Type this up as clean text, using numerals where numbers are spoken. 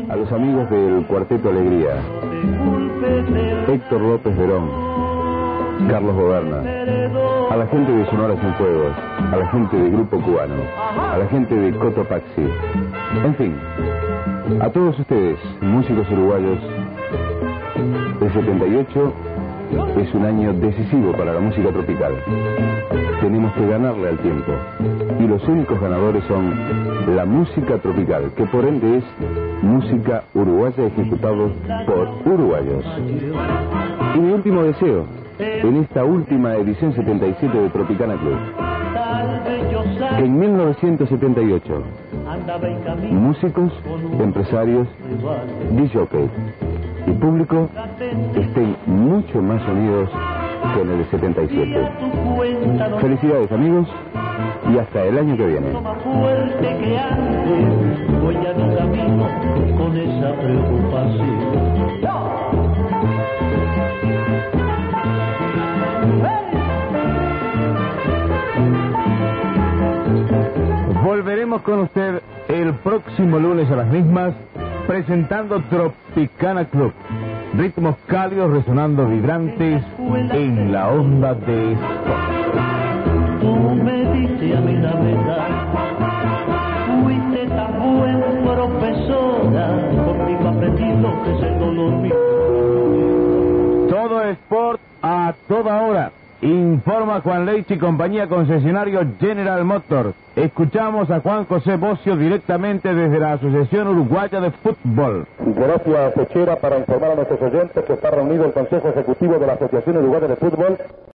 a los amigos del Cuarteto Alegría, Héctor López Verón, Carlos Goberna, a la gente de Sonora Cienfuegos, a la gente de Grupo Cubano, a la gente de Cotopaxi, en fin, a todos ustedes, músicos uruguayos. El 78 es un año decisivo para la música tropical. Tenemos que ganarle al tiempo. Y los únicos ganadores son la música tropical, que por ende es música uruguaya ejecutado por uruguayos. Y mi último deseo, en esta última edición 77 de Tropicana Club, que en 1978 músicos, empresarios, discjockeys y público estén mucho más unidos que en el 77. Felicidades, amigos, y hasta el año que viene. Volveremos con usted el próximo lunes a las mismas, presentando Tropicana Club. Ritmos cálidos resonando vibrantes en la onda de Sport. Tú me diste a mí la verdad, fuiste tan buen profesora, contigo aprendí lo que es el dolor mío. Todo Sport a toda hora. Informa Juan Leite y compañía, concesionario General Motors. Escuchamos a Juan José Bocio directamente desde la Asociación Uruguaya de Fútbol. Gracias, Techera, para informar a nuestros oyentes que está reunido el Consejo Ejecutivo de la Asociación Uruguaya de Fútbol.